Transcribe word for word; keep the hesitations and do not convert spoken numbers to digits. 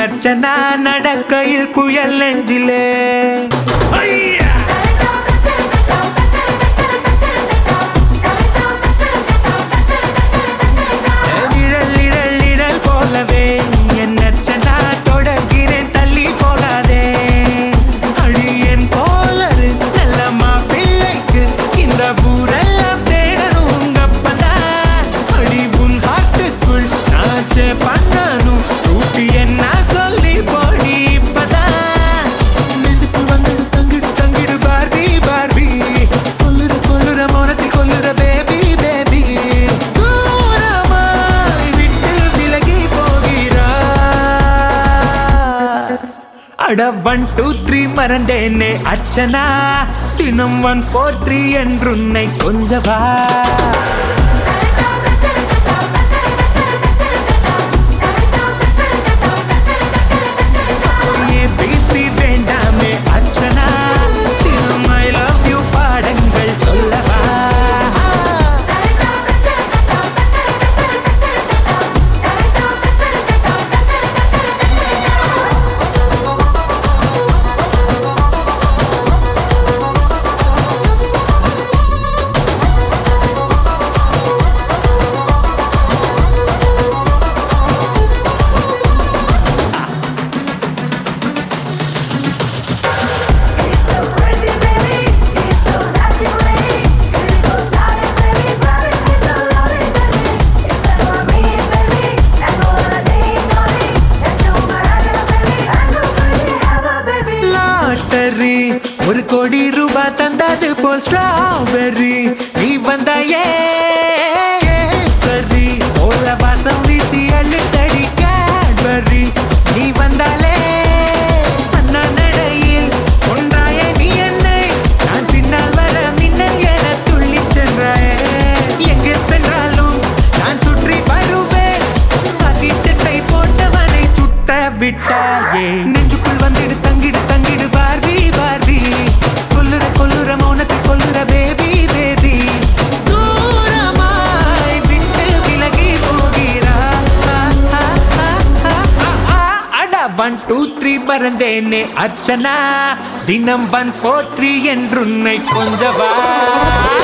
அர்ச்சனா நடக்கையில் புயல் நெஞ்சிலே நிழல் நிழல் நிழல் போலவே என் அர்ச்சனா தொடர்கிறேன் தள்ளி போகாதே அடி என் போலரு நல்லம்மா பிள்ளைக்கு இந்த ஊரெல்லாம் தேடணும் உங்கப்பதா அடி உன் ஹார்ட்டுக்குள் நாச்சே பண்ணணும் ஊட்டி என்ன சொல்லி போடி இப்பதா நெஞ்சுக்குள் வந்து தங்கிடு தங்கிடு பார்வி பார்வி கொல்லுற கொல்லுற மௌனத்தை கொல்லுற பேபி பேபி தூரமாய் விட்டு விலகி போகிறா அட ஒன் டூ த்ரீ மறந்தேனே அர்ச்சனா தினம் ஒன் ஃபோர் த்ரீ என்றுன்னை கொஞ்சவா பேசி வேண்டாமே அர்ச்சனா தினம் ஐ லவ் யூ பாடங்கள் சொல்லவா லாட்டரி ஒரு கோடி ரூபாய் தந்தது போல் ஸ்ட்ராபெரி நீ வந்தாயே சரி ஓல வாசம் வீசி அள்ளுத்தடி கேட்பரி நீ வந்தாலே அண்ணா நடையில் ஒன்றாயே நீ என்னை நான் பின்னால் வர மின்னல் என துள்ளி சென்றாயே எங்கே சென்றாலும் நான் சுற்றி வருவேன் பாக்கிட்டை போட்டவனை சுட்ட விட்டாயே நெஞ்சுக்குள் வந்திடு தங்கிடு தங்கிடு பார்வி பார்வி கொல்லுற கொல்லுற மௌனத்தை கொல்லுற பேபி பேபி தூரமாய் விட்டு விலகி போகிறா அட ஒன் டூ த்ரீ மறந்தேனே அர்ச்சனா தினம் ஒன் ஃபோர் த்ரீ என்றுன்னை கொஞ்சவா